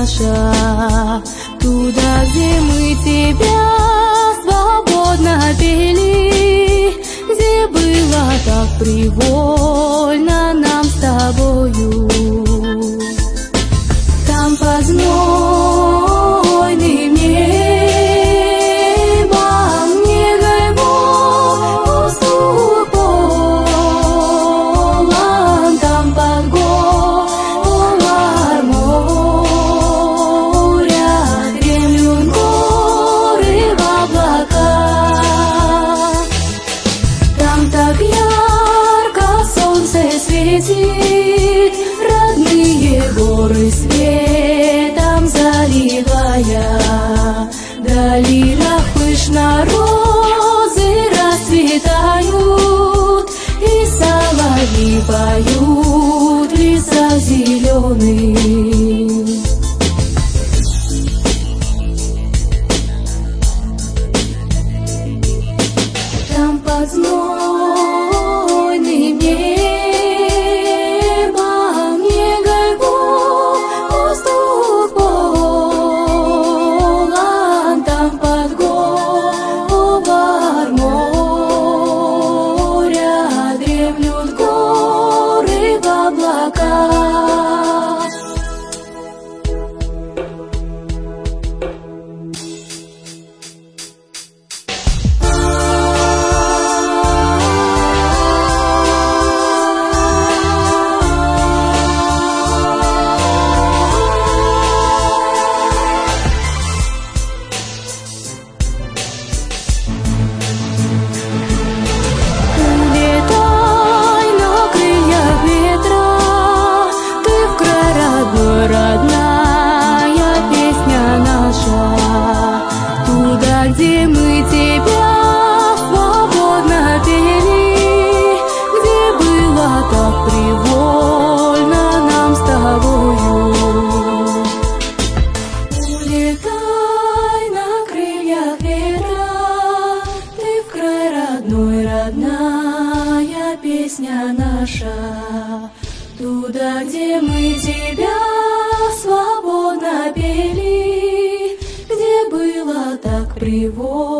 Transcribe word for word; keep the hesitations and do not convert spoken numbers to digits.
наша, туда, где мы тебя свободно пели, где было так привольно нам с тобою. Там под знойным небом, негой воздух полон, там под говор моря дремлют горы в облаках. Там так ярко солнце светит, родные горы светом заливая, вдали пышно розы расцветают, и соловьи поют в лесах зеленых. Там под знойным небом, негой воздух полон, там под говор моря дремлют горы в облаках. Улетай на крыльях ветра, ты в край родной, родная песня наша, туда, где мы тебя свободно пели, где было так привольно нам с тобою. Улетай на крыльях ветра, ты в край родной, родная песня наша, туда, где мы тебя свободно пели, где было так привольно